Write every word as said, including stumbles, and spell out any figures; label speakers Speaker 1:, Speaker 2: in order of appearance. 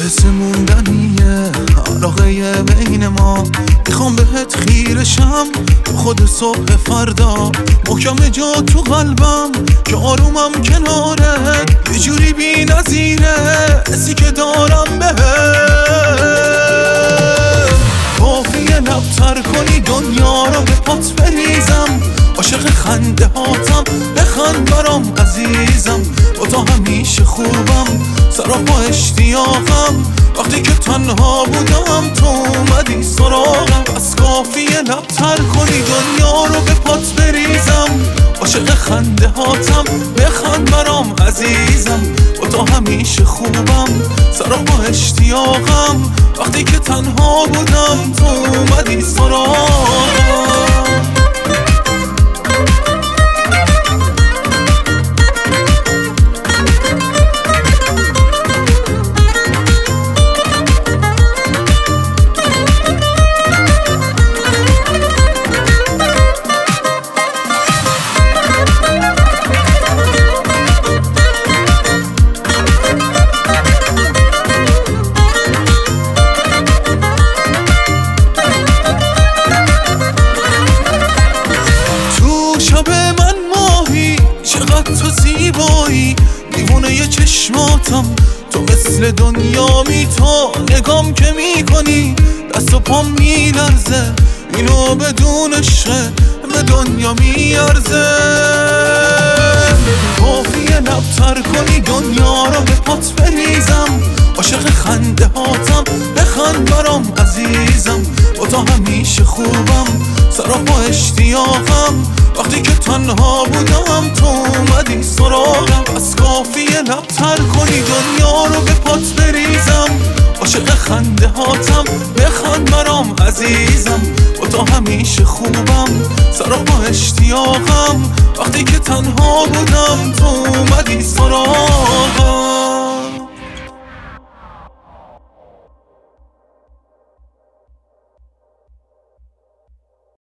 Speaker 1: حس موندنیه علاقه بین ما، میخوام بهت خیرشم تو خود صبح فردا، محکم جا تو قلبم که آرومم کنارت، یه جوری بی نظیره حسی که دارم بهت. کافیه لبتر کنی دنیا رو به پات بریزم، عاشق خنده هاتم بخند برام عزیزم، با تو همیشه خوبم سراپا اشتیاقم، وقتی که تنها بودم تو اومدی سراغم. بس کافیه لبتر کنی دنیا رو به پات بریزم، عاشق خنده هاتم بخند برام عزیزم، با تو همیشه خوبم سراپا اشتیاقم، وقتی که تنها بودم تو اومدی سراغم. تو زیبایی دیوونه ی چشماتم، تو مثل دنیا می تو نگام که می کنی دست و پام می لرزه، اینو بدون عشق به دنیا می ارزه. کافیه لبتر کنی دنیا رو به پات بریزم، عاشق خنده هاتم بخند برام عزیزم، با تو همیشه خوبم سراپا اشتیاقم، وقتی که تنها بودم تو اومدی سراغم. بس کافیه لبتر کنی دنیا رو به پات بریزم، عاشق خنده هاتم بخند برام عزیزم، با تو همیشه خوبم سراپا اشتیاقم، وقتی که تنها بودم تو اومدی سراغم.